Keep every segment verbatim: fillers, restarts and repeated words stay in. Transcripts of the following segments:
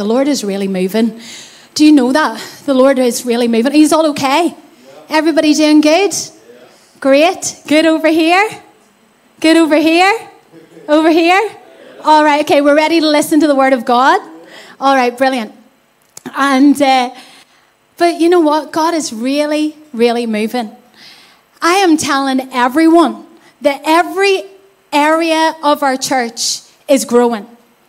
the Lord is really moving. Do you know that? The Lord is really moving. He's all okay? Everybody doing good? Great. Good over here? Good over here? Over here? All right, okay, we're ready to listen to the word of God. All right, brilliant. And, uh, but you know what? God is really, really moving. I am telling everyone that every area of our church is growing.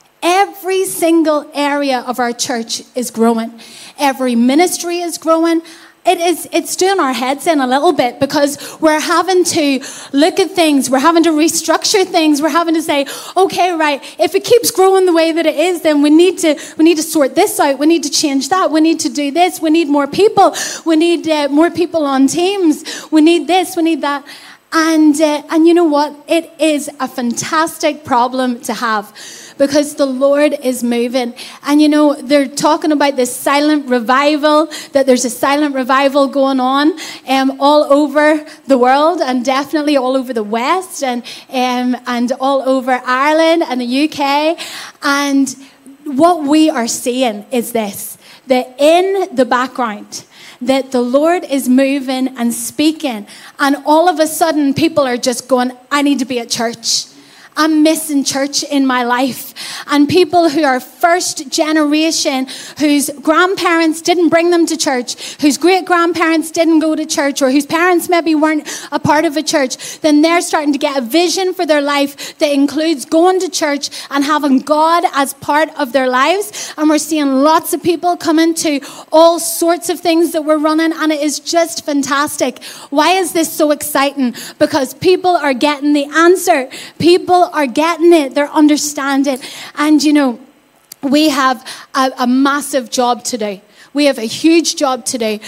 Every single area of our church is growing. Every ministry is growing. It is, it's doing our heads in a little bit because we're having to look at things. We're having to restructure things. We're having to say, okay, right, if it keeps growing the way that it is, then we need to, we need to sort this out. We need to change that. We need to do this. We need more people. We need uh, more people on teams. We need this. We need that. And, uh, and you know what? It is a fantastic problem to have because the Lord is moving. And you know, they're talking about this silent revival, that there's a silent revival going on um, all over the world and definitely all over the West and, um, and all over Ireland and the U K. And what we are seeing is this, that in the background, that the Lord is moving and speaking. And all of a sudden, people are just going, I need to be at church. I'm missing church in my life. And people who are first generation, whose grandparents didn't bring them to church, whose great-grandparents didn't go to church, or whose parents maybe weren't a part of a church, then they're starting to get a vision for their life that includes going to church and having God as part of their lives. And we're seeing lots of people come into all sorts of things that we're running, and it is just fantastic. Why is this so exciting? Because people are getting the answer. People are getting it. They're understanding. And, you know, we have a, a massive job to do. We have a huge job to do.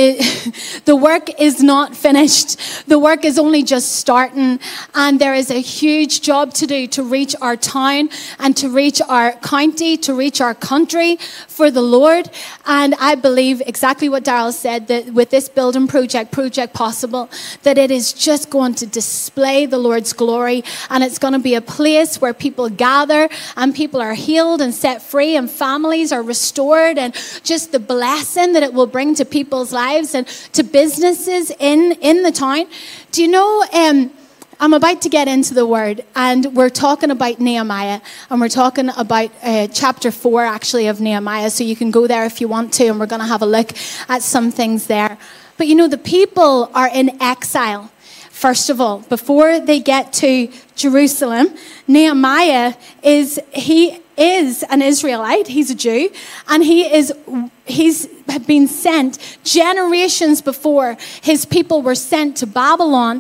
The, the work is not finished. The work is only just starting. And there is a huge job to do to reach our town and to reach our county, to reach our country for the Lord. And I believe exactly what Darrell said, that with this building project, Project Possible, that it is just going to display the Lord's glory. And it's going to be a place where people gather and people are healed and set free and families are restored, and just the blessing that it will bring to people's lives and to businesses in, in the town. Do you know, um, I'm about to get into the word, and we're talking about Nehemiah, and we're talking about uh, chapter four, actually, of Nehemiah, so you can go there if you want to, and we're going to have a look at some things there. But you know, the people are in exile. First of all, before they get to Jerusalem, Nehemiah is, he is an Israelite, he's a Jew, and he is, he's been sent generations before his people were sent to Babylon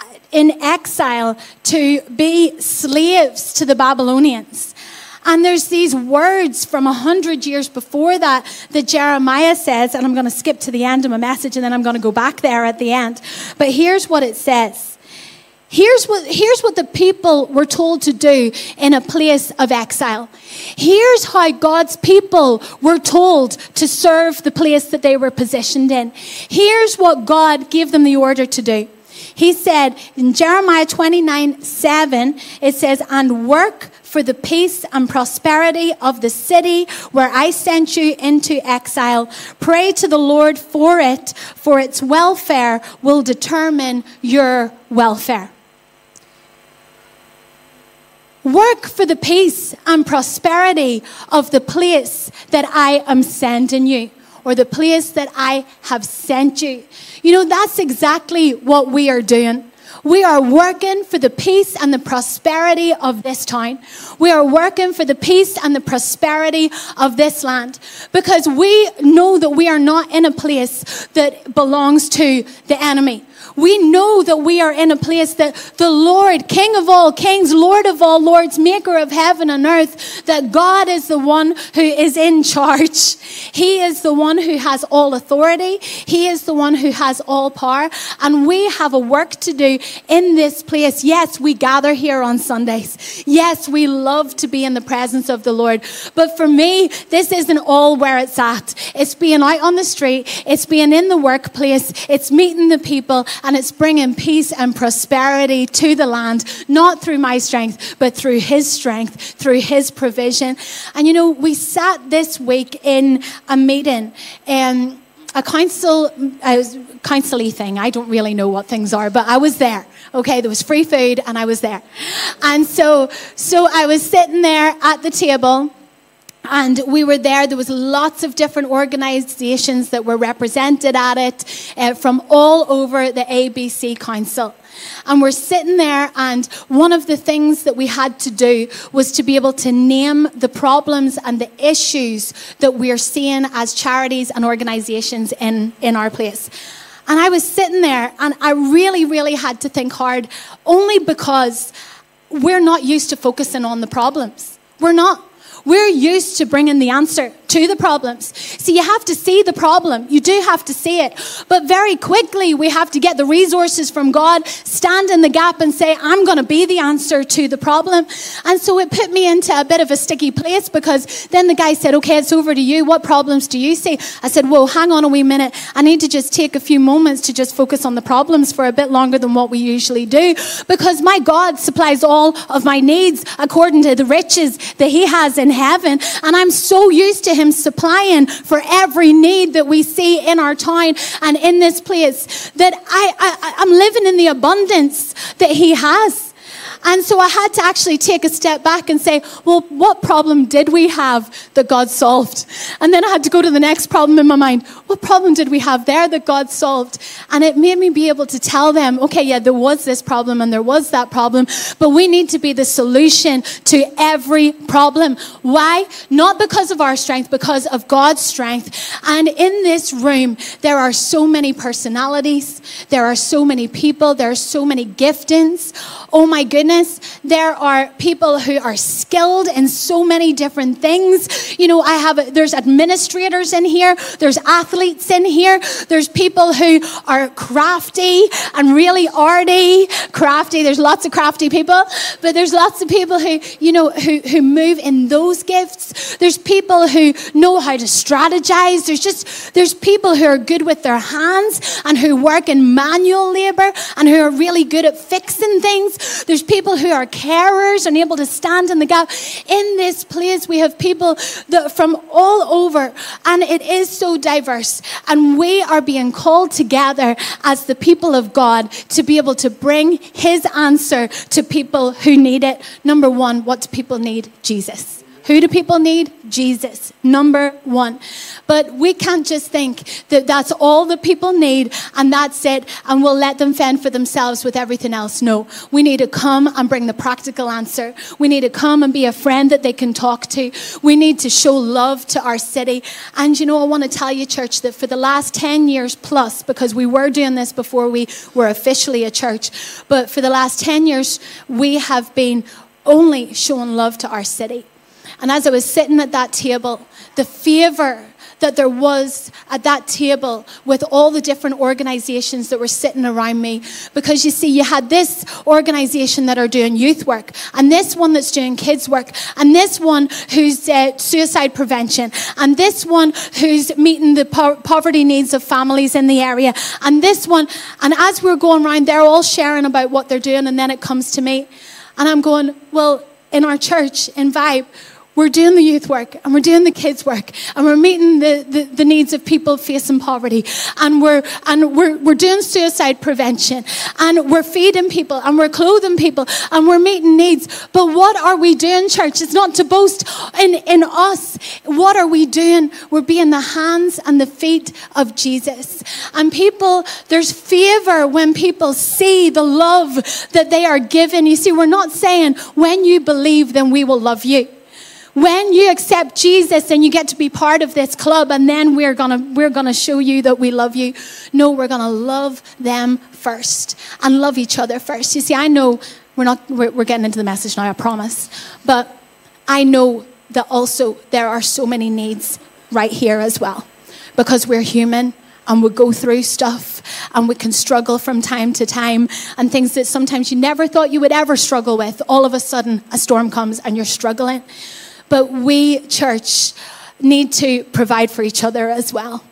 in exile to be slaves to the Babylonians. And there's these words from a hundred years before that that Jeremiah says, and I'm going to skip to the end of my message and then I'm going to go back there at the end. But here's what it says. Here's what, here's what the people were told to do in a place of exile. Here's how God's people were told to serve the place that they were positioned in. Here's what God gave them the order to do. He said in Jeremiah twenty-nine seven, it says, and work for the peace and prosperity of the city where I sent you into exile. Pray to the Lord for it, for its welfare will determine your welfare. Work for the peace and prosperity of the place that I am sending you, or the place that I have sent you. You know, that's exactly what we are doing. We are working for the peace and the prosperity of this town. We are working for the peace and the prosperity of this land, because we know that we are not in a place that belongs to the enemy. We know that we are in a place that the Lord, King of all kings, Lord of all lords, maker of heaven and earth, that God is the one who is in charge. He is the one who has all authority. He is the one who has all power. And we have a work to do in this place. Yes, we gather here on Sundays. Yes, we love to be in the presence of the Lord. But for me, this isn't all where it's at. It's being out on the street. It's being in the workplace. It's meeting the people. and it's bringing peace and prosperity to the land, not through my strength, but through his strength, through his provision. And you know, we sat this week in a meeting, um, a council, a council-y thing. I don't really know what things are, but I was there. Okay, there was free food and I was there. And so, so I was sitting there at the table, and we were there. There was lots of different organizations that were represented at it uh, from all over the A B C Council. And we're sitting there, and one of the things that we had to do was to be able to name the problems and the issues that we're seeing as charities and organizations in, in our place. And I was sitting there, and I really, really had to think hard, only because we're not used to focusing on the problems. We're not. We're used to bringing the answer to the problems. See, you have to see the problem. You do have to see it. But very quickly, we have to get the resources from God, stand in the gap and say, I'm going to be the answer to the problem. And so it put me into a bit of a sticky place, because then the guy said, okay, it's over to you. What problems do you see? I said, whoa, hang on a wee minute. I need to just take a few moments to just focus on the problems for a bit longer than what we usually do, because my God supplies all of my needs according to the riches that he has in heaven. And I'm so used to him supplying for every need that we see in our town and in this place, that I, I, I'm living in the abundance that he has. And so I had to actually take a step back and say, well, what problem did we have that God solved? And then I had to go to the next problem in my mind. What problem did we have there that God solved? And it made me be able to tell them, okay, yeah, there was this problem and there was that problem, but we need to be the solution to every problem. Why? Not because of our strength, because of God's strength. And in this room, there are so many personalities. There are so many people. There are so many giftings. Oh my goodness. There are people who are skilled in so many different things. You know, I have, there's administrators in here. There's athletes in here. There's people who are crafty and really arty. Crafty, there's lots of crafty people. But there's lots of people who, you know, who, who move in those gifts. There's people who know how to strategize. There's just, there's people who are good with their hands and who work in manual labor and who are really good at fixing things. There's people who are carers and able to stand in the gap. In this place, we have people that from all over, and it is so diverse. And we are being called together as the people of God to be able to bring his answer to people who need it. Number one, what do people need? Jesus. Who do people need? Jesus. Number one. But we can't just think that that's all that people need and that's it, and we'll let them fend for themselves with everything else. No. We need to come and bring the practical answer. We need to come and be a friend that they can talk to. We need to show love to our city. And you know, I want to tell you, church, that for the last ten years plus, because we were doing this before we were officially a church, but for the last ten years, we have been only showing love to our city. And as I was sitting at that table, the favor that there was at that table with all the different organizations that were sitting around me. Because you see, you had this organization that are doing youth work, and this one that's doing kids work, and this one who's uh, suicide prevention, and this one who's meeting the po- poverty needs of families in the area, and this one. And as we're going around, they're all sharing about what they're doing, and then it comes to me. And I'm going, well, in our church, in Vibe, we're doing the youth work and we're doing the kids work and we're meeting the, the, the needs of people facing poverty, and we're and we're we're doing suicide prevention, and we're feeding people and we're clothing people and we're meeting needs. But what are we doing, church? It's not to boast in, in us. What are we doing? We're being the hands and the feet of Jesus. And people, there's favor when people see the love that they are given. You see, we're not saying when you believe, then we will love you. When you accept Jesus and you get to be part of this club, and then we're gonna we're gonna show you that we love you. No, we're gonna love them first and love each other first. You see, I know we're not we're, we're getting into the message now, I promise. But I know that also there are so many needs right here as well, because we're human. And we go through stuff and we can struggle from time to time, and things that sometimes you never thought you would ever struggle with. All of a sudden, a storm comes and you're struggling. But we, church, need to provide for each other as well.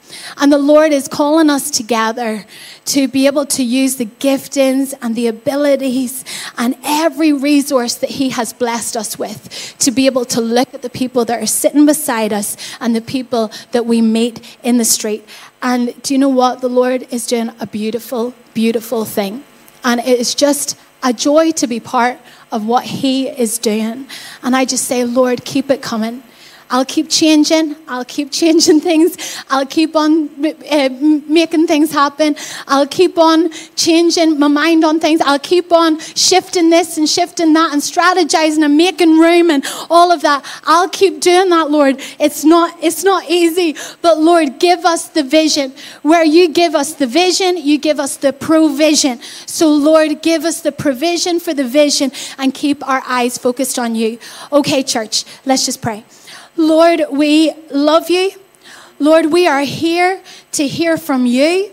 And the Lord is calling us together to be able to use the giftings and the abilities and every resource that he has blessed us with to be able to look at the people that are sitting beside us and the people that we meet in the street. And do you know what? The Lord is doing a beautiful, beautiful thing. And it is just a joy to be part of what he is doing. And I just say, Lord, keep it coming. I'll keep changing. I'll keep changing things. I'll keep on uh, making things happen. I'll keep on changing my mind on things. I'll keep on shifting this and shifting that and strategizing and making room and all of that. I'll keep doing that, Lord. It's not, it's not easy, but Lord, give us the vision. Where you give us the vision, you give us the provision. So Lord, give us the provision for the vision and keep our eyes focused on you. Okay, church, let's just pray. Lord, we love you. Lord, we are here to hear from you.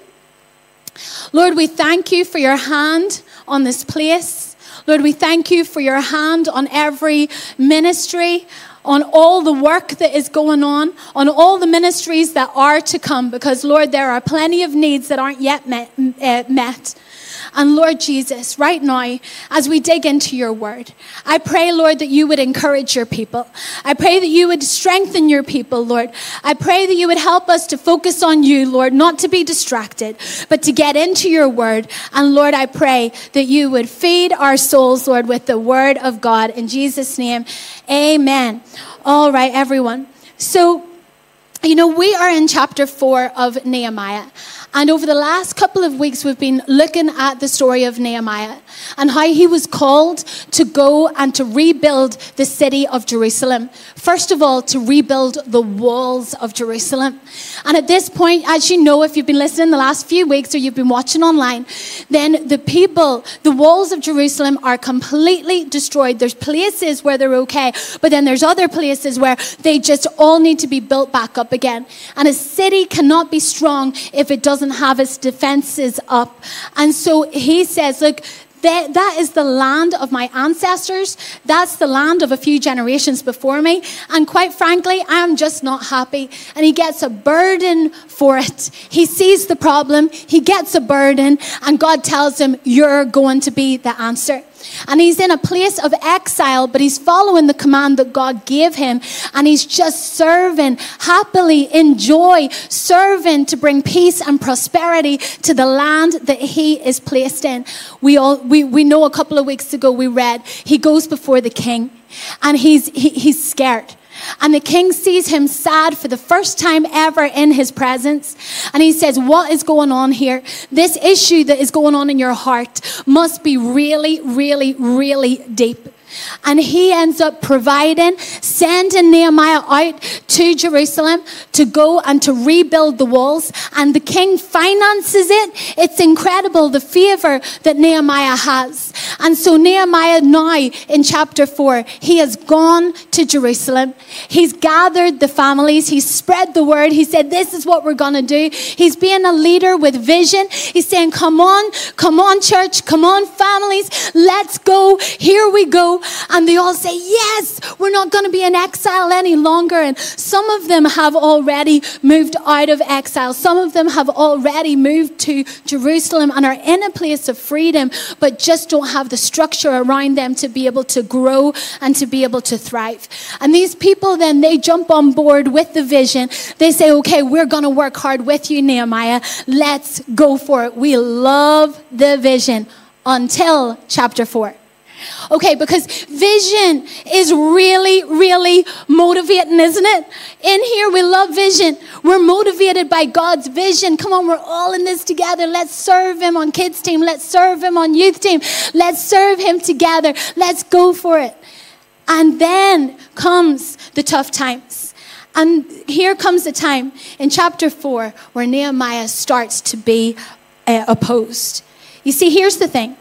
Lord, we thank you for your hand on this place. Lord, we thank you for your hand on every ministry, on all the work that is going on, on all the ministries that are to come, because, Lord, there are plenty of needs that aren't yet met. Uh, met. And Lord Jesus, right now, as we dig into your word, I pray, Lord, that you would encourage your people. I pray that you would strengthen your people, Lord. I pray that you would help us to focus on you, Lord, not to be distracted, but to get into your word. And Lord, I pray that you would feed our souls, Lord, with the word of God. In Jesus' name, amen. All right, everyone. So, you know, we are in chapter four of Nehemiah. And over the last couple of weeks, we've been looking at the story of Nehemiah and how he was called to go and to rebuild the city of Jerusalem. First of all, to rebuild the walls of Jerusalem. And at this point, as you know, if you've been listening the last few weeks or you've been watching online, then the people, the walls of Jerusalem are completely destroyed. There's places where they're okay, but then there's other places where they just all need to be built back up again. And a city cannot be strong if it doesn't have its defenses up. And so he says, look, that, that is the land of my ancestors. That's the land of a few generations before me. And quite frankly, I'm just not happy. And he gets a burden for it. He sees the problem. He gets a burden. And God tells him, you're going to be the answer. And he's in a place of exile, but he's following the command that God gave him. And he's just serving happily, in joy, serving to bring peace and prosperity to the land that he is placed in. We all we, we know a couple of weeks ago we read, he goes before the king and he's he, he's scared. And the king sees him sad for the first time ever in his presence. And he says, what is going on here? This issue that is going on in your heart must be really, really, really deep. And he ends up providing, sending Nehemiah out to Jerusalem to go and to rebuild the walls. And the king finances it. It's incredible, the favor that Nehemiah has. And so Nehemiah now in chapter four, he has gone to Jerusalem. He's gathered the families. He's spread the word. He said, this is what we're going to do. He's being a leader with vision. He's saying, come on, come on, church, come on, families, let's go. Here we go. And they all say, yes, we're not going to be in exile any longer. And some of them have already moved out of exile. Some of them have already moved to Jerusalem and are in a place of freedom, but just don't have the structure around them to be able to grow and to be able to thrive. And these people then, they jump on board with the vision. They say, okay, we're going to work hard with you, Nehemiah. Let's go for it. We love the vision until chapter four. Okay, because vision is really, really motivating, isn't it? In here, we love vision. We're motivated by God's vision. Come on, we're all in this together. Let's serve him on kids team. Let's serve him on youth team. Let's serve him together. Let's go for it. And then comes the tough times. And here comes the time in chapter four where Nehemiah starts to be uh, opposed. You see, here's the thing.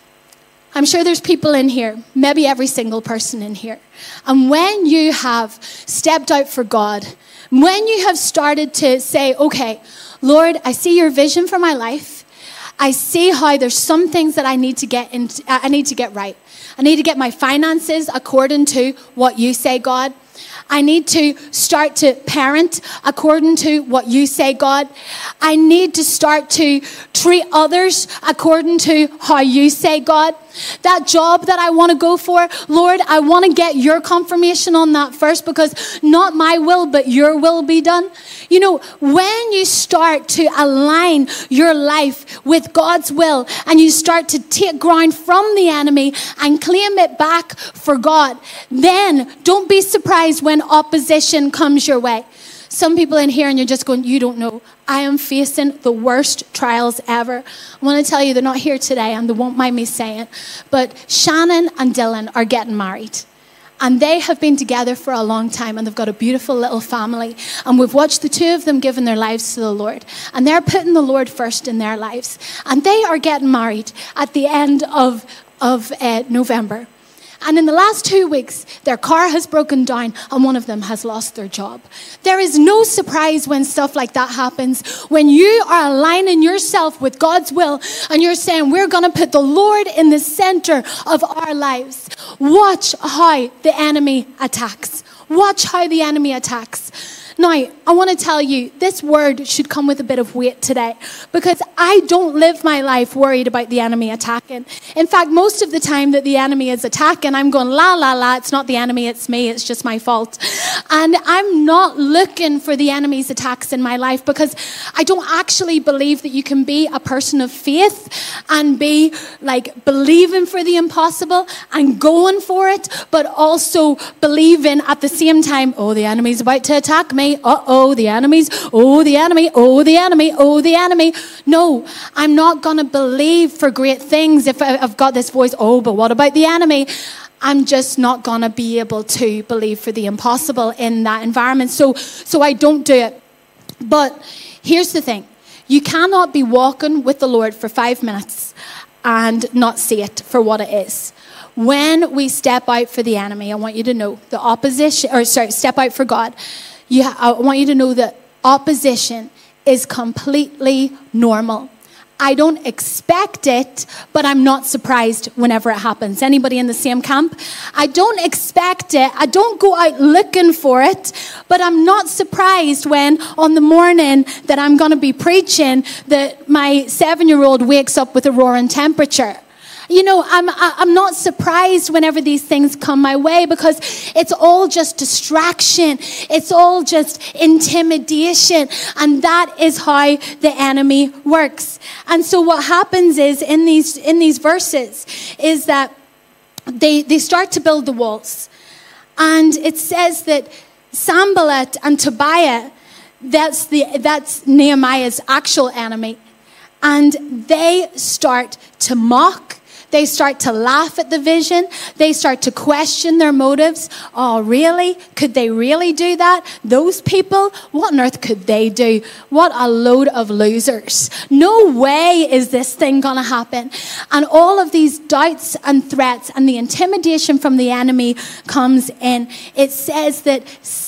I'm sure there's people in here, maybe every single person in here. And when you have stepped out for God, when you have started to say, okay, Lord, I see your vision for my life. I see how there's some things that I need to get in, I need to get right. I need to get my finances according to what you say, God. I need to start to parent according to what you say, God. I need to start to treat others according to how you say, God. That job that I want to go for, Lord, I want to get your confirmation on that first, because not my will, but your will be done. You know, when you start to align your life with God's will and you start to take ground from the enemy and claim it back for God, then don't be surprised when opposition comes your way. Some people in here and you're just going, you don't know. I am facing the worst trials ever. I want to tell you, they're not here today and they won't mind me saying, but Shannon and Dylan are getting married. And they have been together for a long time and they've got a beautiful little family. And we've watched the two of them giving their lives to the Lord. And they're putting the Lord first in their lives. And they are getting married at the end of, of uh, November. And in the last two weeks, their car has broken down and one of them has lost their job. There is no surprise when stuff like that happens. When you are aligning yourself with God's will and you're saying, we're going to put the Lord in the center of our lives. Watch how the enemy attacks. Watch how the enemy attacks. Now, I want to tell you, this word should come with a bit of weight today, because I don't live my life worried about the enemy attacking. In fact, most of the time that the enemy is attacking, I'm going, la, la, la, it's not the enemy, it's me, it's just my fault. And I'm not looking for the enemy's attacks in my life, because I don't actually believe that you can be a person of faith and be like believing for the impossible and going for it, but also believing at the same time, oh, the enemy's about to attack me. Uh-oh, the enemies. Oh, the enemy. Oh, the enemy. Oh, the enemy. No, I'm not going to believe for great things if I've got this voice. Oh, but what about the enemy? I'm just not going to be able to believe for the impossible in that environment. So, so I don't do it. But here's the thing. You cannot be walking with the Lord for five minutes and not see it for what it is. When we step out for the enemy, I want you to know the opposition, or sorry, step out for God. You, I want you to know that opposition is completely normal. I don't expect it, but I'm not surprised whenever it happens. Anybody in the same camp? I don't expect it. I don't go out looking for it, but I'm not surprised when on the morning that I'm going to be preaching that my seven-year-old wakes up with a roaring temperature. You know, I'm I'm not surprised whenever these things come my way, because it's all just distraction. It's all just intimidation. And that is how the enemy works. And so what happens is in these in these verses is that they, they start to build the walls. And it says that Sanballat and Tobiah, that's the that's Nehemiah's actual enemy. And they start to mock. They start to laugh at the vision. They start to question their motives. Oh, really? Could they really do that? Those people? What on earth could they do? What a load of losers. No way is this thing going to happen. And all of these doubts and threats and the intimidation from the enemy comes in. It says that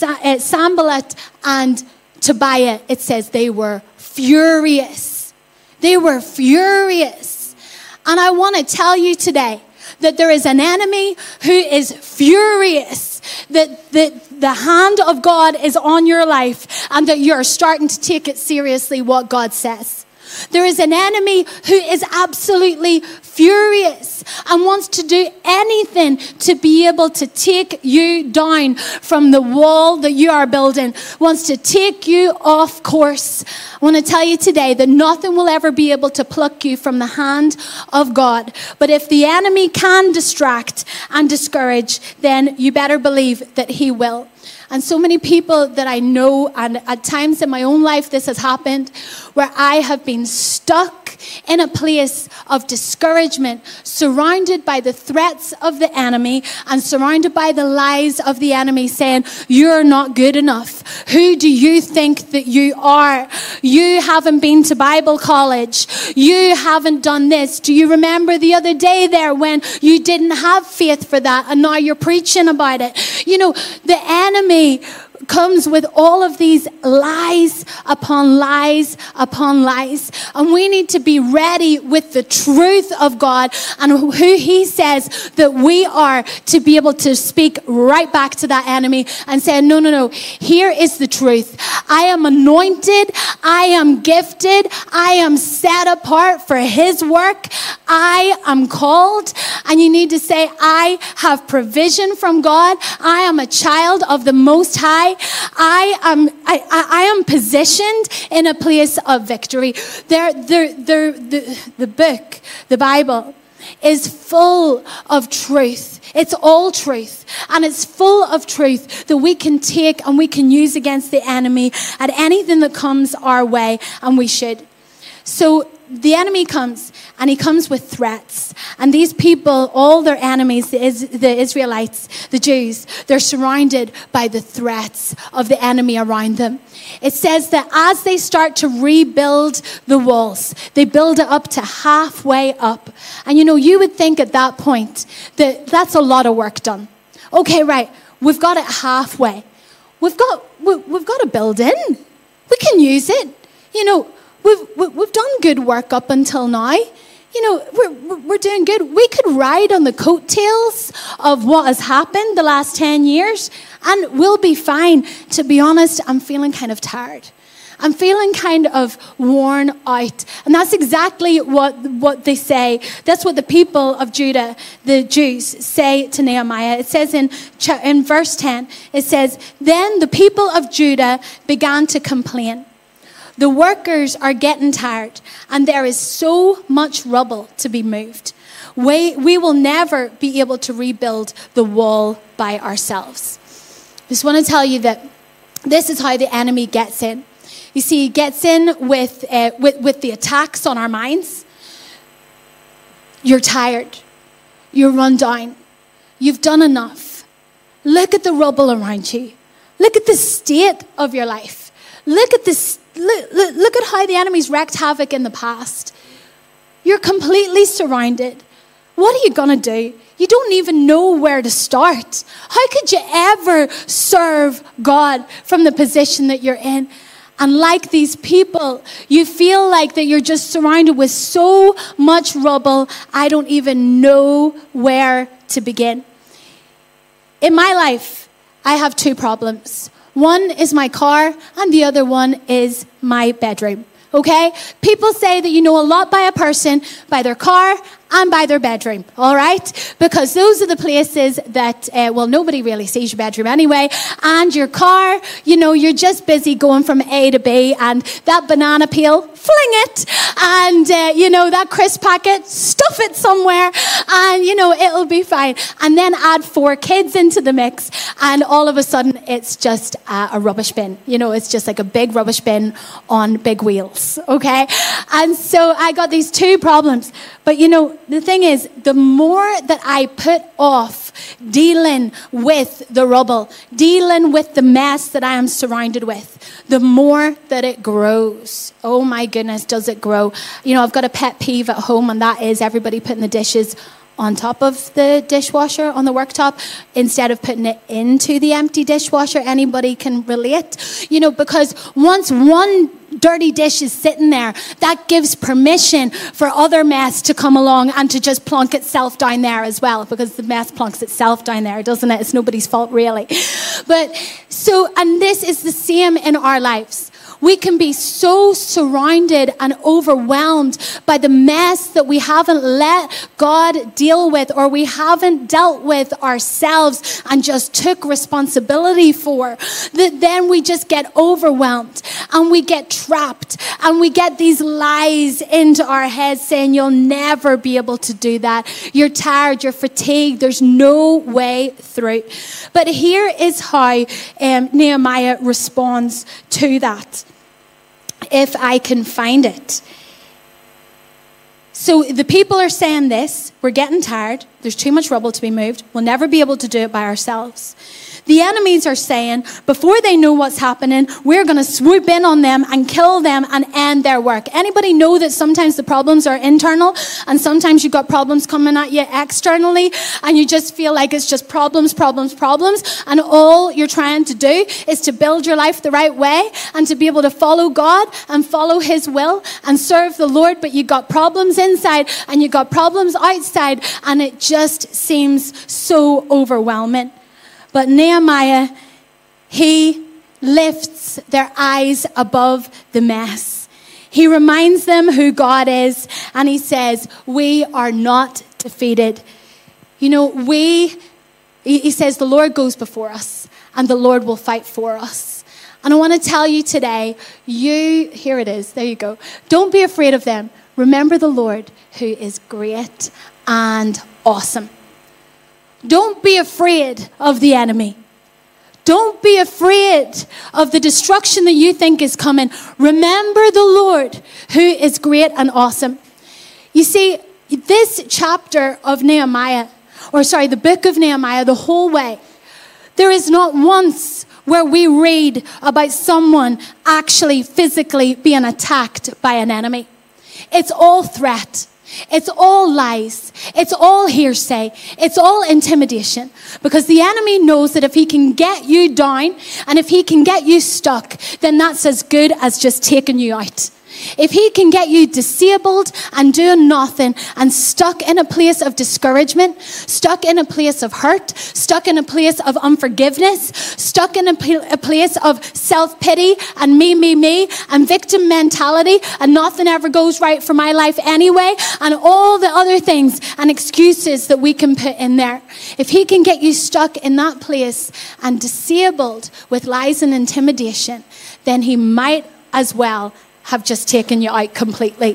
Sanballat and Tobiah, it says they were furious. They were furious. And I want to tell you today that there is an enemy who is furious that, that the hand of God is on your life and that you're starting to take it seriously what God says. There is an enemy who is absolutely furious and wants to do anything to be able to take you down from the wall that you are building, wants to take you off course. I want to tell you today that nothing will ever be able to pluck you from the hand of God. But if the enemy can distract and discourage, then you better believe that he will. And so many people that I know, and at times in my own life this has happened, where I have been stuck in a place of discouragement, surrounded by the threats of the enemy and surrounded by the lies of the enemy saying, you're not good enough. Who do you think that you are? You haven't been to Bible college. You haven't done this. Do you remember the other day there when you didn't have faith for that and now you're preaching about it? You know, the enemy comes with all of these lies upon lies upon lies. And we need to be ready with the truth of God and who he says that we are, to be able to speak right back to that enemy and say, no, no, no, here is the truth. I am anointed. I am gifted. I am set apart for his work. I am called. And you need to say, I have provision from God. I am a child of the Most High. I am I, I, I am positioned in a place of victory. There, there, there, the, the book, the Bible, is full of truth. It's all truth. And it's full of truth that we can take and we can use against the enemy at anything that comes our way, and we should. So the enemy comes, and he comes with threats. And these people, all their enemies, the, Is- the Israelites, the Jews, they're surrounded by the threats of the enemy around them. It says that as they start to rebuild the walls, they build it up to halfway up. And you know, you would think at that point that that's a lot of work done. Okay, right, we've got it halfway. We've got, we, we've got to build in. We can use it. You know, We've, we've done good work up until now. You know, we're, we're doing good. We could ride on the coattails of what has happened the last ten years, and we'll be fine. To be honest, I'm feeling kind of tired. I'm feeling kind of worn out. And that's exactly what, what they say. That's what the people of Judah, the Jews, say to Nehemiah. It says in, in verse ten, it says, then the people of Judah began to complain. The workers are getting tired, and there is so much rubble to be moved. We, we will never be able to rebuild the wall by ourselves. I just want to tell you that this is how the enemy gets in. You see, he gets in with, uh, with, with the attacks on our minds. You're tired. You're run down. You've done enough. Look at the rubble around you. Look at the state of your life. Look at this. Look, look, look at how the enemy's wreaked havoc in the past. You're completely surrounded. What are you going to do? You don't even know where to start. How could you ever serve God from the position that you're in? And like these people, you feel like that you're just surrounded with so much rubble, I don't even know where to begin. In my life, I have two problems. One is my car, and the other one is my bedroom. Okay? People say that you know a lot by a person, by their car, and by their bedroom, all right? Because those are the places that, uh, well, nobody really sees your bedroom anyway. And your car, you know, you're just busy going from A to B, and that banana peel, fling it. And, uh, you know, that crisp packet, stuff it somewhere, and, you know, it'll be fine. And then add four kids into the mix, and all of a sudden, it's just uh, a rubbish bin. You know, it's just like a big rubbish bin on big wheels, okay? And so I got these two problems. But, you know, the thing is, the more that I put off dealing with the rubble, dealing with the mess that I am surrounded with, the more that it grows. Oh my goodness, does it grow? You know, I've got a pet peeve at home, and that is everybody putting the dishes on top of the dishwasher on the worktop instead of putting it into the empty dishwasher. Anybody can relate, you know, because once one dirty dish is sitting there, that gives permission for other mess to come along and to just plonk itself down there as well, because the mess plonks itself down there, doesn't it? It's nobody's fault, really. But so, and this is the same in our lives. We can be so surrounded and overwhelmed by the mess that we haven't let God deal with, or we haven't dealt with ourselves and just took responsibility for, that then we just get overwhelmed and we get trapped and we get these lies into our heads saying you'll never be able to do that. You're tired, you're fatigued, there's no way through. But here is how um, Nehemiah responds to that, if I can find it. So the people are saying this, we're getting tired, there's too much rubble to be moved, we'll never be able to do it by ourselves. The enemies are saying, before they know what's happening, we're going to swoop in on them and kill them and end their work. Anybody know that sometimes the problems are internal and sometimes you've got problems coming at you externally and you just feel like it's just problems, problems, problems, and all you're trying to do is to build your life the right way and to be able to follow God and follow his will and serve the Lord, but you got problems inside and you got problems outside, and it just seems so overwhelming. But Nehemiah, he lifts their eyes above the mess. He reminds them who God is, and he says, we are not defeated. You know, we, he says, the Lord goes before us, and the Lord will fight for us. And I want to tell you today, you, here it is, there you go. Don't be afraid of them. Remember the Lord, who is great and awesome. Don't be afraid of the enemy. Don't be afraid of the destruction that you think is coming. Remember the Lord, who is great and awesome. You see, this chapter of Nehemiah, or sorry, the book of Nehemiah, the whole way, there is not once where we read about someone actually physically being attacked by an enemy. It's all threat. It's all lies. It's all hearsay. It's all intimidation. Because the enemy knows that if he can get you down and if he can get you stuck, then that's as good as just taking you out. If he can get you disabled and doing nothing and stuck in a place of discouragement, stuck in a place of hurt, stuck in a place of unforgiveness, stuck in a, pl- a place of self-pity and me, me, me and victim mentality and nothing ever goes right for my life anyway and all the other things and excuses that we can put in there. If he can get you stuck in that place and disabled with lies and intimidation, then he might as well have just taken you out completely.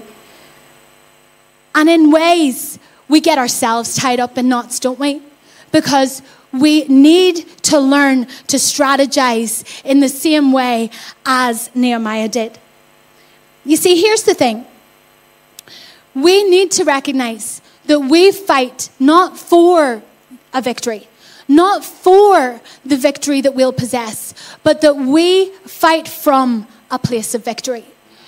And in ways, we get ourselves tied up in knots, don't we? Because we need to learn to strategize in the same way as Nehemiah did. You see, here's the thing. We need to recognize that we fight not for a victory, not for the victory that we'll possess, but that we fight from a place of victory.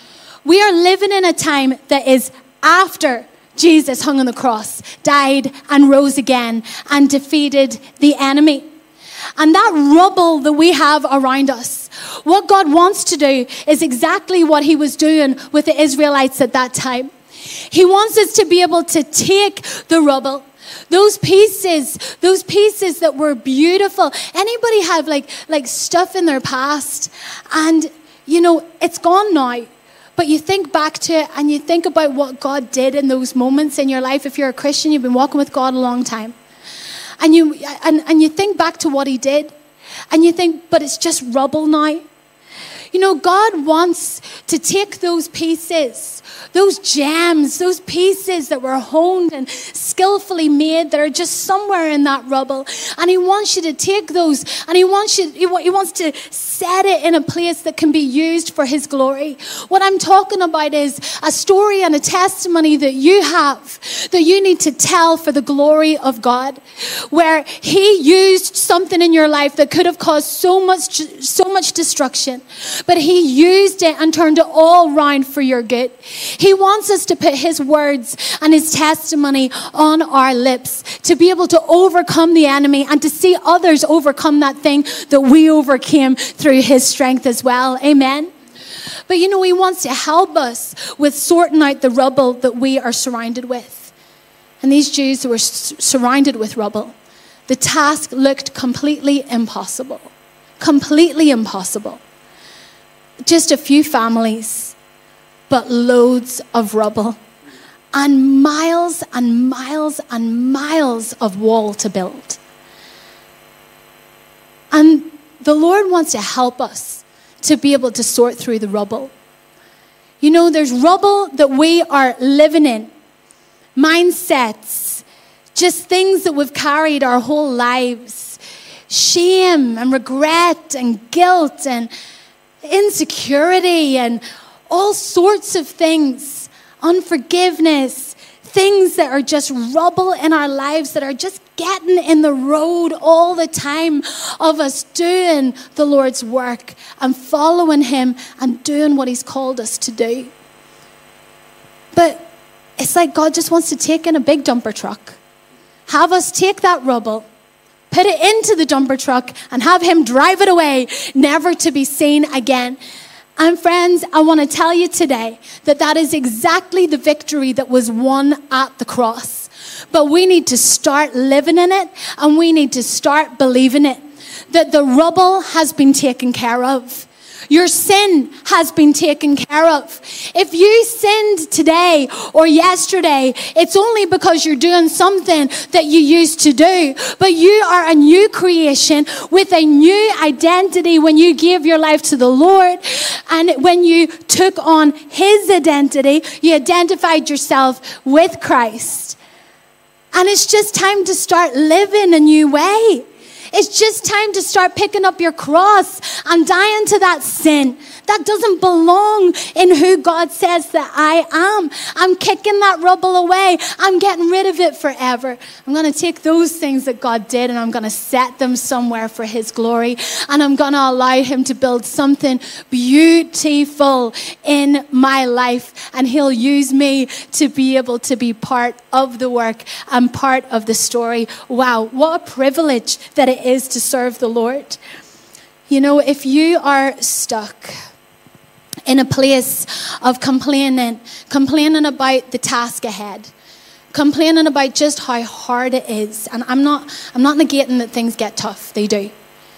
We are living in a time that is after Jesus hung on the cross, died and rose again and defeated the enemy. And that rubble that we have around us, what God wants to do is exactly what he was doing with the Israelites at that time. He wants us to be able to take the rubble, those pieces, those pieces that were beautiful. Anybody have like, like stuff in their past and, you know, it's gone now. But you think back to it and you think about what God did in those moments in your life. If you're a Christian, you've been walking with God a long time. And you and, and you think back to what he did. And you think, but it's just rubble now. You know, God wants to take those pieces, those gems, those pieces that were honed and skillfully made that are just somewhere in that rubble. And he wants you to take those and he wants you, he wants to set it in a place that can be used for his glory. What I'm talking about is a story and a testimony that you have that you need to tell for the glory of God, where he used something in your life that could have caused so much, so much destruction, but he used it and turned it all round for your good. He wants us to put his words and his testimony on our lips to be able to overcome the enemy and to see others overcome that thing that we overcame through his strength as well. Amen. But you know, he wants to help us with sorting out the rubble that we are surrounded with. And these Jews were s- surrounded with rubble. The task looked completely impossible. Completely impossible. Just a few families, but loads of rubble. And miles and miles and miles of wall to build. And the Lord wants to help us to be able to sort through the rubble. You know, there's rubble that we are living in. Mindsets, just things that we've carried our whole lives. Shame and regret and guilt and insecurity and all sorts of things. Unforgiveness, things that are just rubble in our lives that are just getting in the road all the time of us doing the Lord's work and following him and doing what he's called us to do. But it's like God just wants to take in a big dumper truck, have us take that rubble, put it into the dumper truck and have him drive it away, never to be seen again. And friends, I want to tell you today that that is exactly the victory that was won at the cross. But we need to start living in it, and we need to start believing it, that the rubble has been taken care of. Your sin has been taken care of. If you sinned today or yesterday, it's only because you're doing something that you used to do. But you are a new creation with a new identity when you gave your life to the Lord. And when you took on his identity, you identified yourself with Christ. And it's just time to start living a new way. It's just time to start picking up your cross and dying to that sin. That doesn't belong in who God says that I am. I'm kicking that rubble away. I'm getting rid of it forever. I'm going to take those things that God did and I'm going to set them somewhere for his glory. And I'm going to allow him to build something beautiful in my life. And he'll use me to be able to be part of the work and part of the story. Wow, what a privilege that it is to serve the Lord. You know, if you are stuck in a place of complaining, complaining about the task ahead, complaining about just how hard it is, and I'm not, I'm not negating that things get tough, they do.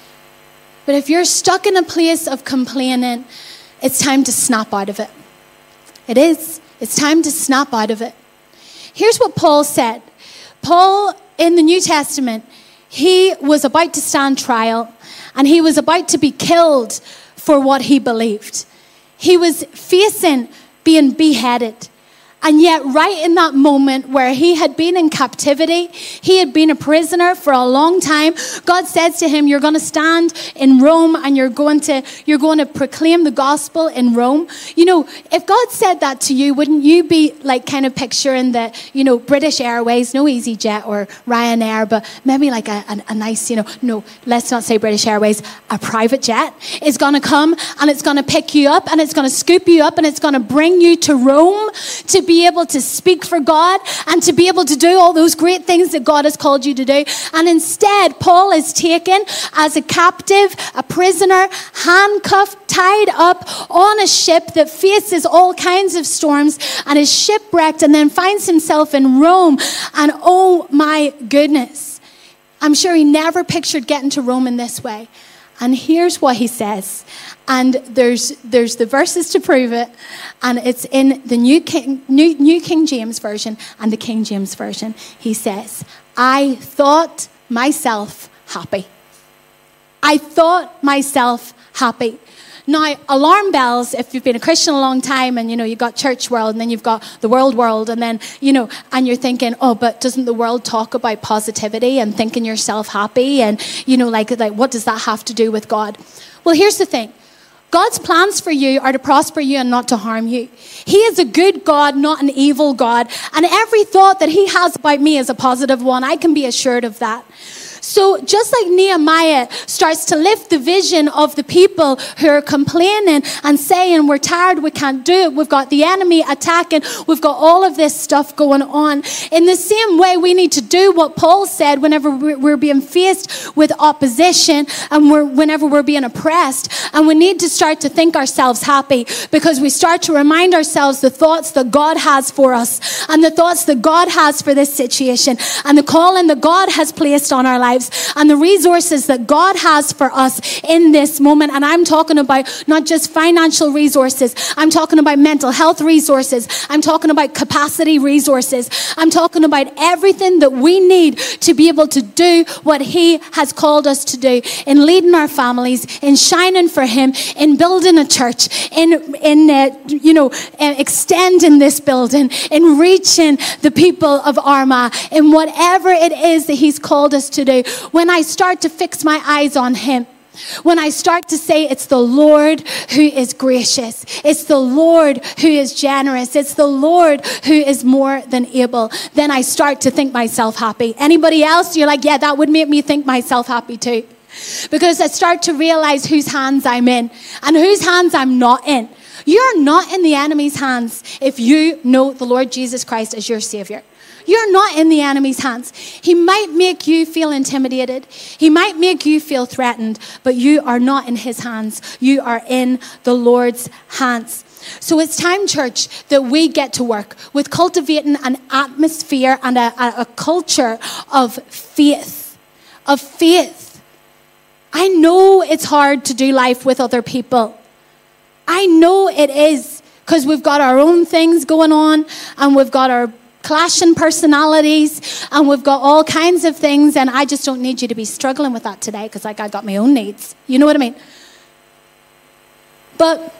But if you're stuck in a place of complaining, it's time to snap out of it. It is. It's time to snap out of it. Here's what Paul said. Paul, in the New Testament, he was about to stand trial, and he was about to be killed for what he believed. He was facing being beheaded. And yet, right in that moment where he had been in captivity, he had been a prisoner for a long time, God says to him, you're going to stand in Rome and you're going to, you're going to proclaim the gospel in Rome. You know, if God said that to you, wouldn't you be like kind of picturing the, you know, British Airways, no EasyJet or Ryanair, but maybe like a, a, a nice, you know, no, let's not say British Airways, a private jet is going to come and it's going to pick you up and it's going to scoop you up and it's going to bring you to Rome to be able to speak for God and to be able to do all those great things that God has called you to do. And instead, Paul is taken as a captive, a prisoner, handcuffed, tied up on a ship that faces all kinds of storms and is shipwrecked and then finds himself in Rome. And oh my goodness, I'm sure he never pictured getting to Rome in this way. And here's what he says. And there's there's the verses to prove it. And it's in the New King, New, New King James Version and the King James Version. He says, I thought myself happy. I thought myself happy. Now, alarm bells, if you've been a Christian a long time and, you know, you've got church world and then you've got the world world and then, you know, and you're thinking, oh, but doesn't the world talk about positivity and thinking yourself happy? And, you know, like, like what does that have to do with God? Well, here's the thing. God's plans for you are to prosper you and not to harm you. He is a good God, not an evil God. And every thought that he has about me is a positive one. I can be assured of that. So just like Nehemiah starts to lift the vision of the people who are complaining and saying, we're tired, we can't do it, we've got the enemy attacking, we've got all of this stuff going on. In the same way, we need to do what Paul said whenever we're being faced with opposition and we're, whenever we're being oppressed. And we need to start to think ourselves happy because we start to remind ourselves the thoughts that God has for us and the thoughts that God has for this situation and the calling that God has placed on our lives. And the resources that God has for us in this moment. And I'm talking about not just financial resources. I'm talking about mental health resources. I'm talking about capacity resources. I'm talking about everything that we need to be able to do what he has called us to do in leading our families, in shining for him, in building a church, in, in uh, you know, uh, extending this building, in reaching the people of Armagh, in whatever it is that he's called us to do. When I start to fix my eyes on him, When I start to say it's the Lord who is gracious, it's the Lord who is generous, it's the Lord who is more than able, then I start to think myself happy. Anybody else? You're like, yeah, that would make me think myself happy too. Because I start to realize whose hands I'm in and whose hands I'm not in. You're not in the enemy's hands if you know the Lord Jesus Christ as your Savior. You're not in the enemy's hands. He might make you feel intimidated. He might make you feel threatened, but you are not in his hands. You are in the Lord's hands. So it's time, church, that we get to work with cultivating an atmosphere and a, a, a culture of faith, of faith. I know it's hard to do life with other people. I know it is, because we've got our own things going on and we've got our clashing personalities and we've got all kinds of things, and I just don't need you to be struggling with that today, because like I got my own needs. You know what I mean? But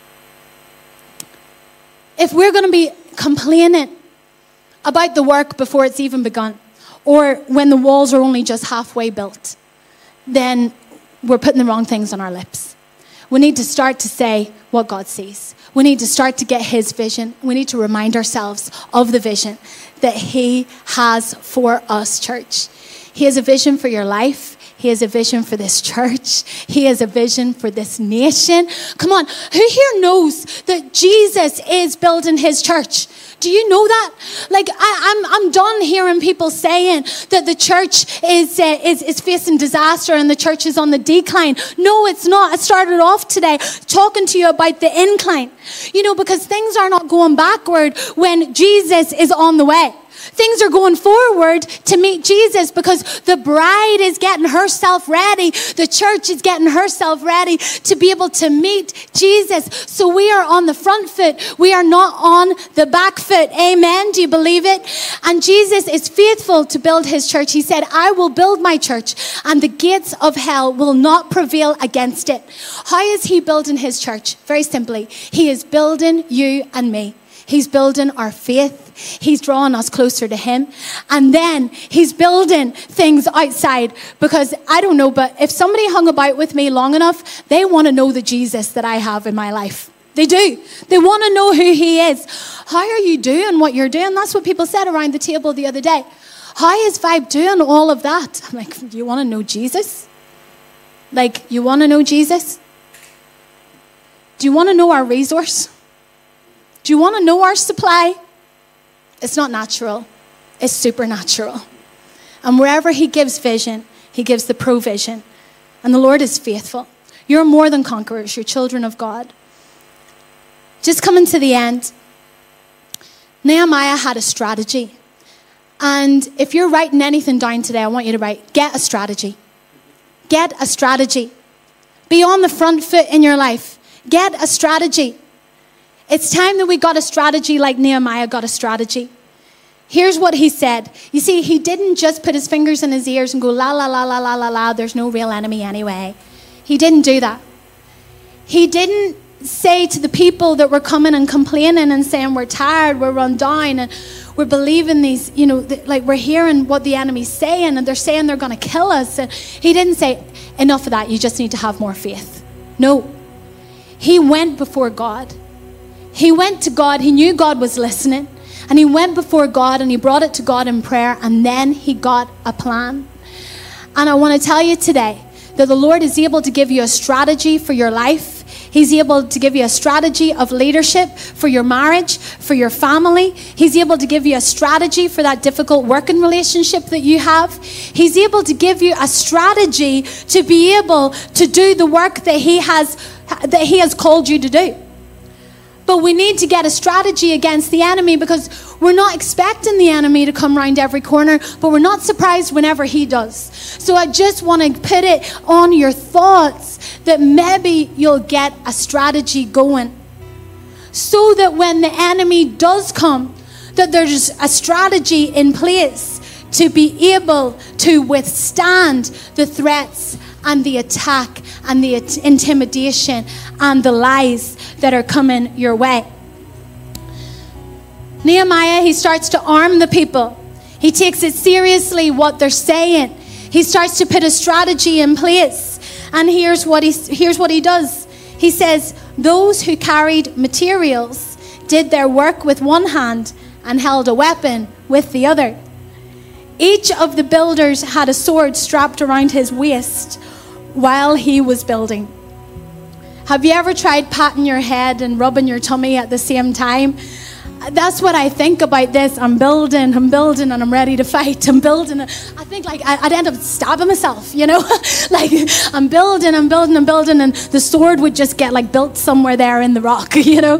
if we're going to be complaining about the work before it's even begun, or when the walls are only just halfway built, then we're putting the wrong things on our lips. We need to start to say what God sees. We need to start to get his vision. We need to remind ourselves of the vision that he has for us, church. He has a vision for your life. He has a vision for this church. He has a vision for this nation. Come on, who here knows that Jesus is building his church? Do you know that? Like, I, I'm I'm done hearing people saying that the church is, uh, is is facing disaster and the church is on the decline. No, it's not. I started off today talking to you about the incline. You know, because things are not going backward when Jesus is on the way. Things are going forward to meet Jesus, because the bride is getting herself ready. The church is getting herself ready to be able to meet Jesus. So we are on the front foot. We are not on the back foot. Amen. Do you believe it? And Jesus is faithful to build his church. He said, I will build my church and the gates of hell will not prevail against it. How is he building his church? Very simply, he is building you and me. He's building our faith. He's drawing us closer to him. And then he's building things outside, because I don't know, but if somebody hung about with me long enough, they want to know the Jesus that I have in my life. They do. They want to know who he is. How are you doing what you're doing? That's what people said around the table the other day. How is Vibe doing all of that? I'm like, do you want to know Jesus? Like, you want to know Jesus? Do you want to know our resource? Do you want to know our supply? It's not natural. It's supernatural. And wherever he gives vision, he gives the provision. And the Lord is faithful. You're more than conquerors. You're children of God. Just coming to the end, Nehemiah had a strategy. And if you're writing anything down today, I want you to write, get a strategy. Get a strategy. Be on the front foot in your life. Get a strategy. It's time that we got a strategy like Nehemiah got a strategy. Here's what he said. You see, he didn't just put his fingers in his ears and go, la, la, la, la, la, la, la, there's no real enemy anyway. He didn't do that. He didn't say to the people that were coming and complaining and saying, we're tired, we're run down, and we're believing these, you know, th- like we're hearing what the enemy's saying, and they're saying they're going to kill us. And he didn't say, enough of that, you just need to have more faith. No. He went before God. He went to God. He knew God was listening. And he went before God and he brought it to God in prayer. And then he got a plan. And I want to tell you today that the Lord is able to give you a strategy for your life. He's able to give you a strategy of leadership for your marriage, for your family. He's able to give you a strategy for that difficult working relationship that you have. He's able to give you a strategy to be able to do the work that he has, that he has called you to do. But we need to get a strategy against the enemy, because we're not expecting the enemy to come round every corner, but we're not surprised whenever he does. So I just want to put it on your thoughts that maybe you'll get a strategy going, so that when the enemy does come, that there's a strategy in place to be able to withstand the threats and the attack and the intimidation and the lies that are coming your way. Nehemiah, he starts to arm the people. He takes it seriously what they're saying. He starts to put a strategy in place. And here's what he, here's what he does. He says, those who carried materials did their work with one hand and held a weapon with the other. Each of the builders had a sword strapped around his waist while he was building. Have you ever tried patting your head and rubbing your tummy at the same time? That's what I think about this. I'm building, I'm building, and I'm ready to fight. I'm building. I think like I'd end up stabbing myself, you know? Like I'm building, I'm building, I'm building, and the sword would just get like built somewhere there in the rock, you know?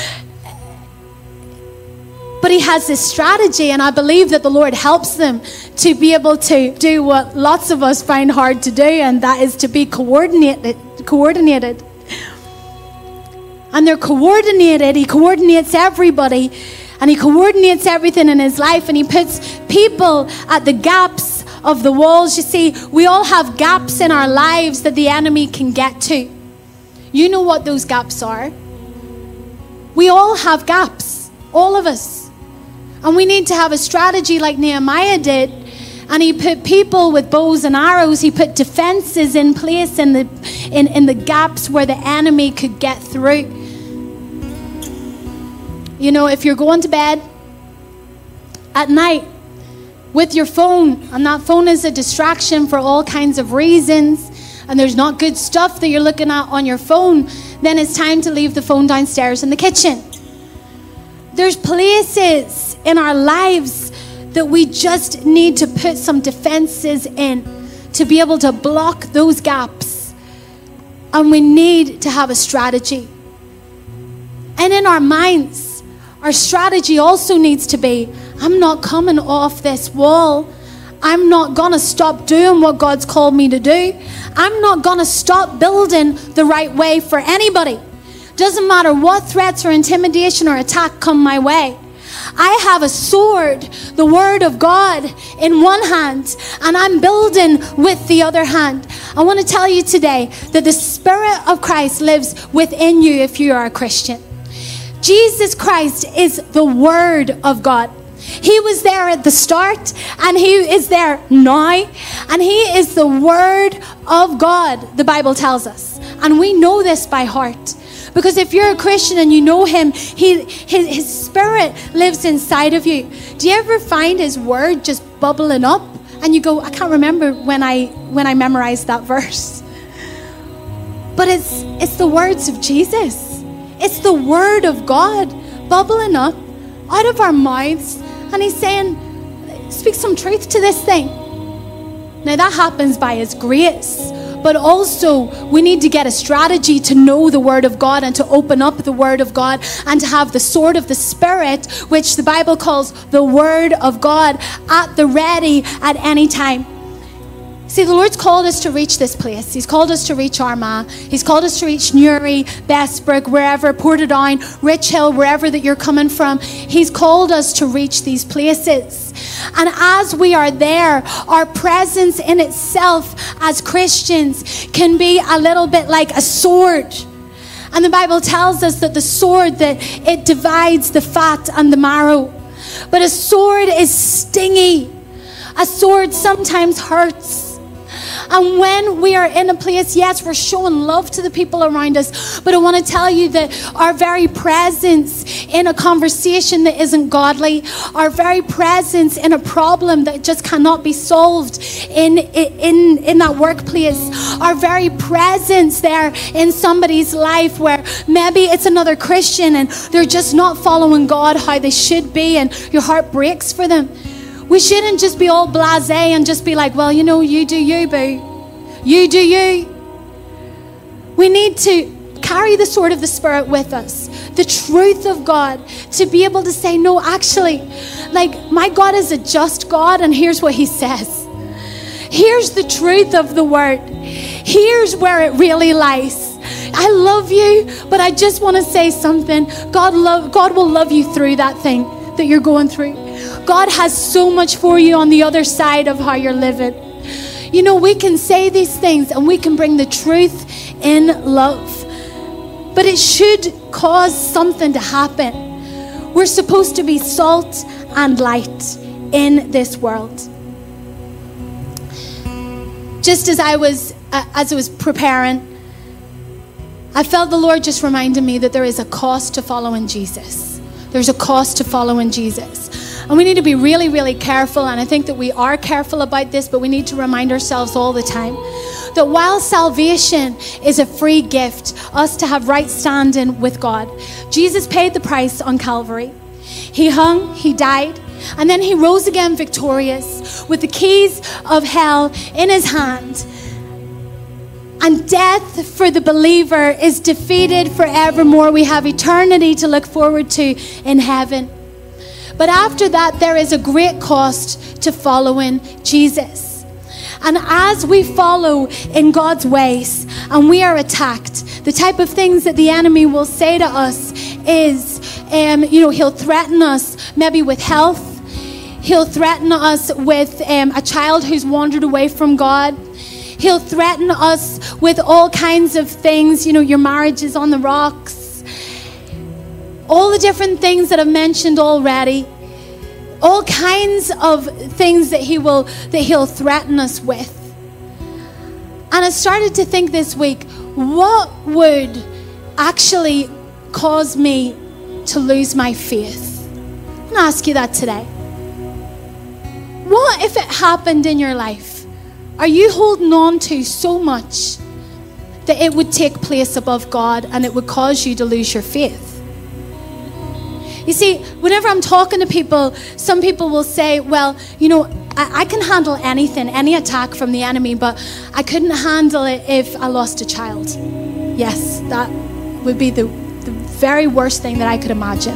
But he has this strategy, and I believe that the Lord helps them to be able to do what lots of us find hard to do, and that is to be coordinated. coordinated. And they're coordinated. He coordinates everybody, and he coordinates everything in his life, and he puts people at the gaps of the walls. You see, we all have gaps in our lives that the enemy can get to. You know what those gaps are. We all have gaps, all of us. And we need to have a strategy like Nehemiah did. And he put people with bows and arrows. He put defenses in place in the in, in the gaps where the enemy could get through. You know, if you're going to bed at night with your phone, and that phone is a distraction for all kinds of reasons, and there's not good stuff that you're looking at on your phone, then it's time to leave the phone downstairs in the kitchen. There's places in our lives that we just need to put some defenses in to be able to block those gaps. And we need to have a strategy. And in our minds, our strategy also needs to be, I'm not coming off this wall. I'm not going to stop doing what God's called me to do. I'm not going to stop building the right way for anybody. Doesn't matter what threats or intimidation or attack come my way. I have a sword, the word of God, in one hand, and I'm building with the other hand. I want to tell you today that the Spirit of Christ lives within you if you are a Christian. Jesus Christ is the word of God. He was there at the start, and he is there now, and he is the word of God, the Bible tells us. And we know this by heart. Because if you're a Christian and you know him, he, his, his spirit lives inside of you. Do you ever find his word just bubbling up? And you go, I can't remember when I when I memorized that verse. But it's it's the words of Jesus. It's the word of God bubbling up out of our mouths. And he's saying, speak some truth to this thing. Now that happens by his grace. But also, we need to get a strategy to know the word of God and to open up the word of God and to have the sword of the Spirit, which the Bible calls the word of God, at the ready at any time. See, the Lord's called us to reach this place. He's called us to reach Armagh. He's called us to reach Newry, Bessbrook, wherever, Portadown, Rich Hill, wherever that you're coming from. He's called us to reach these places. And as we are there, our presence in itself as Christians can be a little bit like a sword. And the Bible tells us that the sword, that it divides the fat and the marrow. But a sword is stingy. A sword sometimes hurts. And when we are in a place, yes, we're showing love to the people around us, but I want to tell you that our very presence in a conversation that isn't godly, our very presence in a problem that just cannot be solved in, in, in that workplace, our very presence there in somebody's life where maybe it's another Christian and they're just not following God how they should be, and your heart breaks for them. We shouldn't just be all blasé and just be like, well, you know, you do you, boo. You do you. We need to carry the sword of the Spirit with us. The truth of God. To be able to say, no, actually, like, my God is a just God, and here's what he says. Here's the truth of the word. Here's where it really lies. I love you, but I just want to say something. God love, God will love you through that thing that you're going through. God has so much for you on the other side of how you're living. You know, we can say these things and we can bring the truth in love. But it should cause something to happen. We're supposed to be salt and light in this world. Just as I was uh, as I was preparing, I felt the Lord just reminded me that there is a cost to following Jesus. There's a cost to following Jesus. And we need to be really, really careful, and I think that we are careful about this, but we need to remind ourselves all the time that while salvation is a free gift, us to have right standing with God, Jesus paid the price on Calvary. He hung, he died, and then he rose again victorious with the keys of hell in his hand. And death for the believer is defeated forevermore. We have eternity to look forward to in heaven. But after that, there is a great cost to following Jesus. And as we follow in God's ways and we are attacked, the type of things that the enemy will say to us is, um, you know, he'll threaten us maybe with health. He'll threaten us with um, a child who's wandered away from God. He'll threaten us with all kinds of things, you know, your marriage is on the rocks. All the different things that I've mentioned already. All kinds of things that he will, that he'll threaten us with. And I started to think this week, what would actually cause me to lose my faith? I'm going to ask you that today. What if it happened in your life? Are you holding on to so much that it would take place above God and it would cause you to lose your faith? You see, whenever I'm talking to people, some people will say, well, you know, I, I can handle anything, any attack from the enemy, but I couldn't handle it if I lost a child. Yes, that would be the, the very worst thing that I could imagine.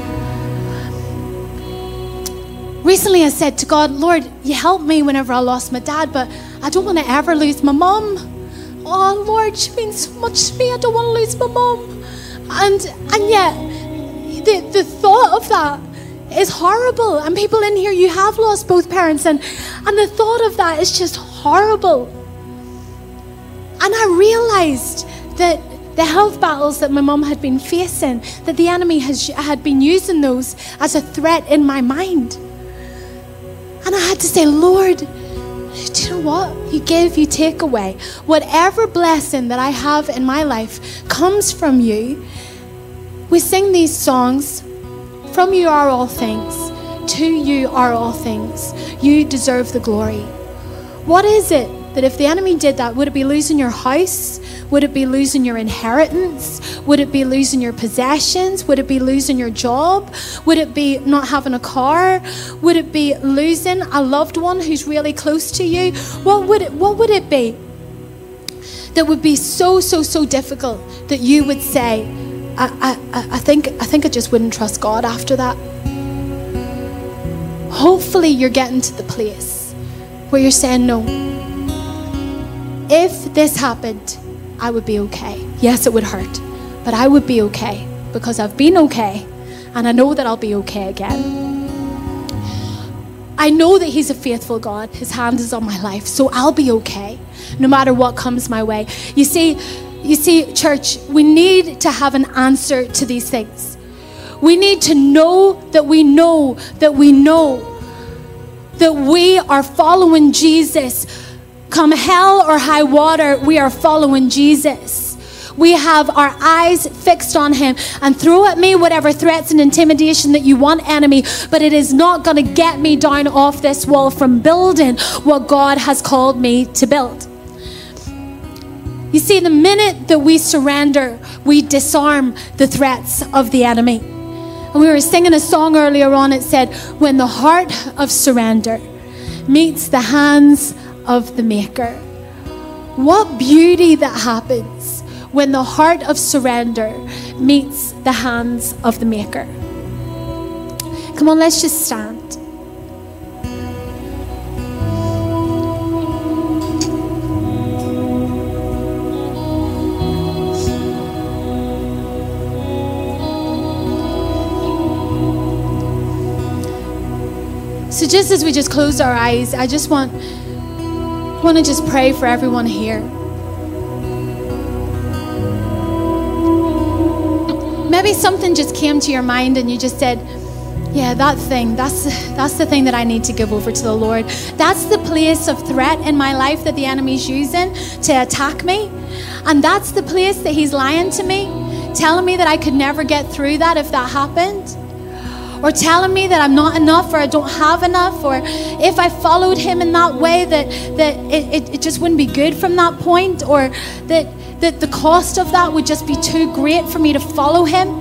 Recently I said to God, Lord, you helped me whenever I lost my dad, but I don't want to ever lose my mom. Oh, Lord, she means so much to me. I don't want to lose my mom. And, and yet, The, the thought of that is horrible. And people in here, you have lost both parents, and, and the thought of that is just horrible. And I realized that the health battles that my mom had been facing, that the enemy has, had been using those as a threat in my mind. And I had to say, Lord, do you know what? You give, you take away. Whatever blessing that I have in my life comes from you. We sing these songs, from you are all things, to you are all things. You deserve the glory. What is it that if the enemy did that, would it be losing your house? Would it be losing your inheritance? Would it be losing your possessions? Would it be losing your job? Would it be not having a car? Would it be losing a loved one who's really close to you? What would it, what would it be that would be so, so, so difficult that you would say, I, I, I think I think I just wouldn't trust God after that? Hopefully you're getting to the place where you're saying, no, if this happened, I would be okay. Yes, it would hurt, but I would be okay because I've been okay, and I know that I'll be okay again. I know that he's a faithful God. His hand is on my life, so I'll be okay no matter what comes my way. You see, You see, church, we need to have an answer to these things. We need to know that we know that we know that we are following Jesus. Come hell or high water, we are following Jesus. We have our eyes fixed on him. And throw at me whatever threats and intimidation that you want, enemy, but it is not going to get me down off this wall from building what God has called me to build. You see, the minute that we surrender, we disarm the threats of the enemy. And we were singing a song earlier on. It said, when the heart of surrender meets the hands of the maker. What beauty that happens when the heart of surrender meets the hands of the maker. Come on, let's just stand. So just as we just close our eyes, I just want, want to just pray for everyone here. Maybe something just came to your mind and you just said, Yeah, that thing, that's, that's the thing that I need to give over to the Lord. That's the place of threat in my life that the enemy's using to attack me. And that's the place that he's lying to me, telling me that I could never get through that if that happened. Or telling me that I'm not enough, or I don't have enough, or if I followed him in that way that, that it, it, it just wouldn't be good from that point, or that, that the cost of that would just be too great for me to follow him.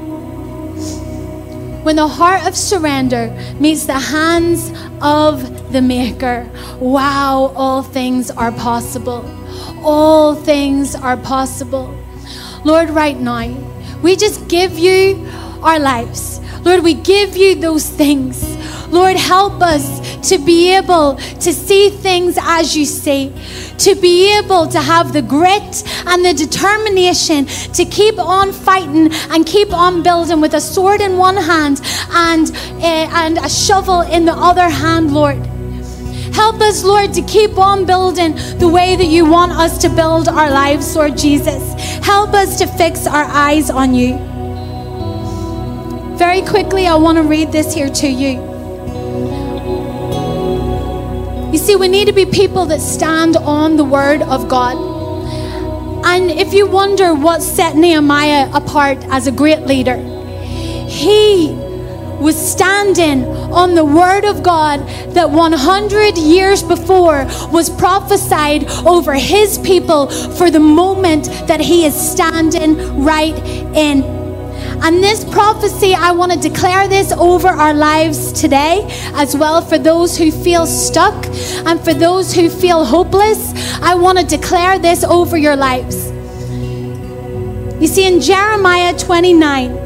When the heart of surrender meets the hands of the Maker, wow, all things are possible. All things are possible. Lord, right now, we just give you our lives. Lord, we give you those things. Lord, help us to be able to see things as you see, to be able to have the grit and the determination to keep on fighting and keep on building with a sword in one hand and, uh, and a shovel in the other hand, Lord. Help us, Lord, to keep on building the way that you want us to build our lives, Lord Jesus. Help us to fix our eyes on you. Very quickly, I want to read this here to you. You see, we need to be people that stand on the word of God. And if you wonder what set Nehemiah apart as a great leader, he was standing on the word of God that one hundred years before was prophesied over his people for the moment that he is standing right in. And this prophecy, I want to declare this over our lives today as well. For those who feel stuck and for those who feel hopeless, I want to declare this over your lives. You see, in Jeremiah twenty-nine,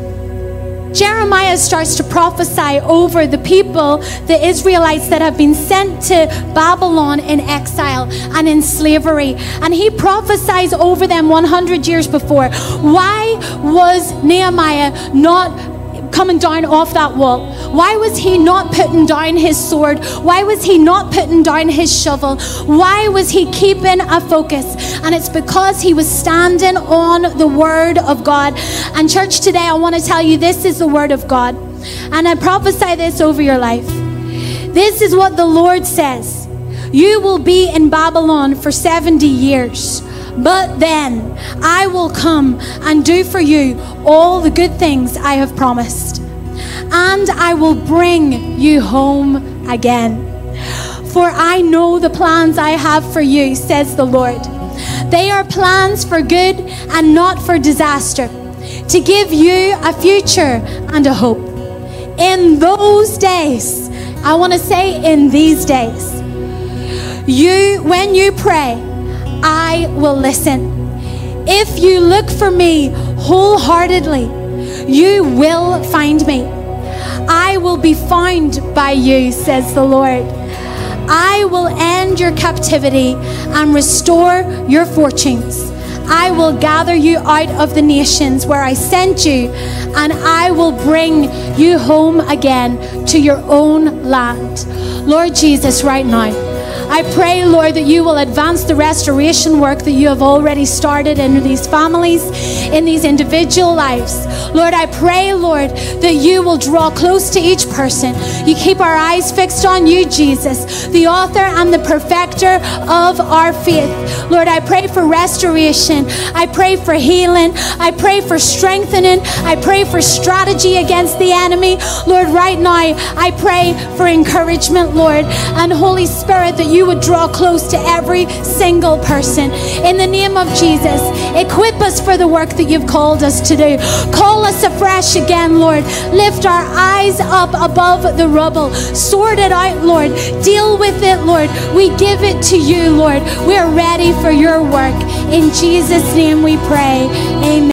Jeremiah starts to prophesy over the people, the Israelites that have been sent to Babylon in exile and in slavery. And he prophesies over them one hundred years before. Why was Nehemiah not coming down off that wall? Why was he not putting down his sword? Why was he not putting down his shovel? Why was he keeping a focus? And it's because he was standing on the word of God. And church, today I want to tell you, this is the word of God. And I prophesy this over your life. This is what the Lord says. You will be in Babylon for seventy years. But then I will come and do for you all the good things I have promised. And I will bring you home again. For I know the plans I have for you, says the Lord. They are plans for good and not for disaster, to give you a future and a hope. In those days, I want to say in these days, you, when you pray, I will listen. If you look for me wholeheartedly, you will find me. I will be found by you, says the Lord. I will end your captivity and restore your fortunes. I will gather you out of the nations where I sent you, and I will bring you home again to your own land. Lord Jesus, right now, I pray, Lord, that you will advance the restoration work that you have already started in these families, in these individual lives. Lord, I pray, Lord, that you will draw close to each person. You keep our eyes fixed on you, Jesus, the author and the perfecter of our faith. Lord, I pray for restoration. I pray for healing. I pray for strengthening. I pray for strategy against the enemy. Lord, right now, I pray for encouragement, Lord, and Holy Spirit, that you would draw close to every single person. In the name of Jesus, equip us for the work that you've called us to do. Call us afresh again, Lord. Lift our eyes up above the rubble. Sort it out, Lord. Deal with it, Lord. We give it to you, Lord. We're ready for your work. In Jesus' name we pray. Amen.